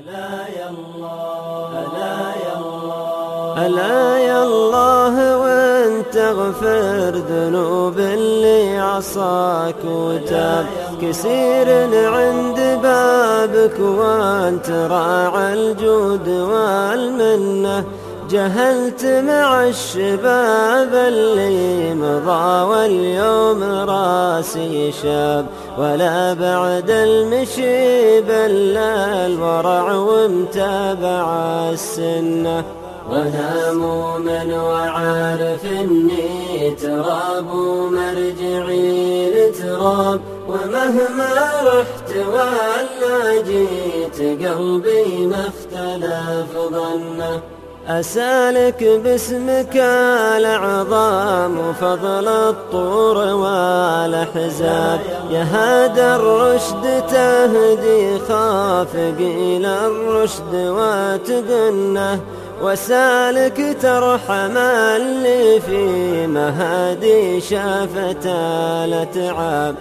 ألا يا الله وانت اغفر ذنوب اللي عصاك وتاب كثير عند بابك وانت راعى الجود والمنة جهلت مع الشباب اللي مضى واليوم راسي شاب ولا بعد المشيب إلا الورع ومتابع السنة وانا مؤمن وعارف اني تراب ومرجعي لتراب ومهما رحت ولا جيت قلبي ما اختلف ظنه أسالك باسمك الأعظام وفضل الطور والأحزاب يا هذا الرشد تهدي خافق إلى الرشد وتقنه وسالك ترحم اللي في مهادي شافت الأتعاب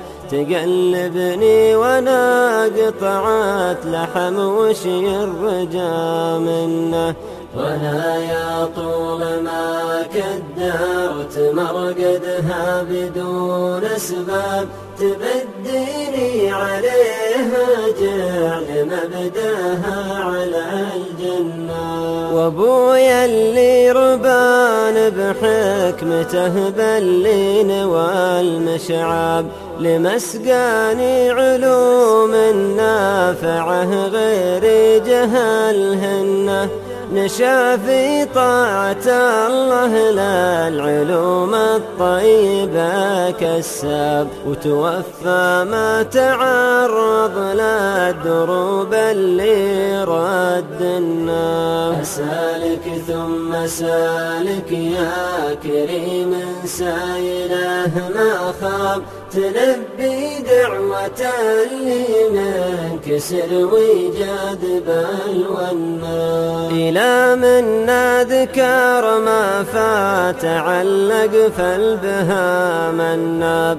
تقلبني وانا قطعت لحم وشي الرجا منه وانا يا طول ما كدرت مرقدها بدون اسباب تبديني عليها جعل مبداها على الجنة وابويا اللي ربان بحكمته باللين والمشعاب لمسقاني علوم نافعه غير جهلهن نشا في طاعة الله للعلوم الطيبة كساب وتوفى ما تعرض للدروب اللي رد النار أسالك ثم سالك يا كريم سايله ما خاب تلبي دعوة اللي منكسر ويجاد بالونا إلى منا ذكر ما فات علق فالبها مناب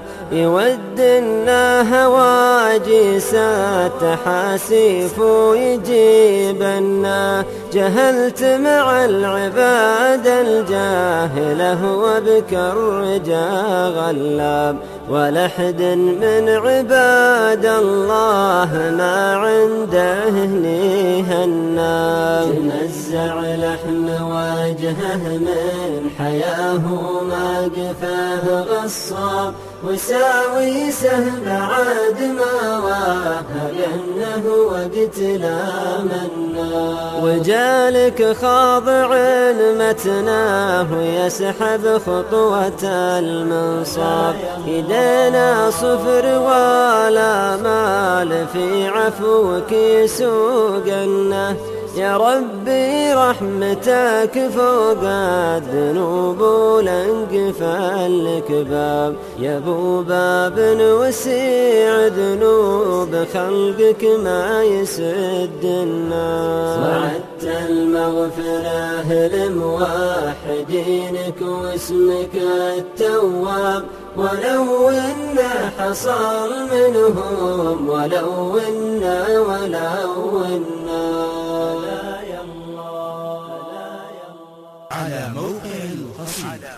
يودنا هواجس التحاسيف ويجيبنا جهلت مع العباد الجاهلة وبك الرجا غلاب ولحد من عباد الله ما عنده هنيه الناب تنزع لحم وجهه من حياه ما قفاه غصاب وساوي سهم بعد ما واهل انه وقت لا منا وجالك خاضع متناه يسحب خطوة المنصاب إيدينا صفر ولا مال في عفوك يسوقنا يا ربي رحمتك فوق الذنوب ولنقفل الكباب يا ابو باب وسيع ذنوب خلقك ما يسد النار وعدت المغفرة للموحدينك واسمك التواب ولو إنا حصل منهم ولو إنا على موقع القصيدة.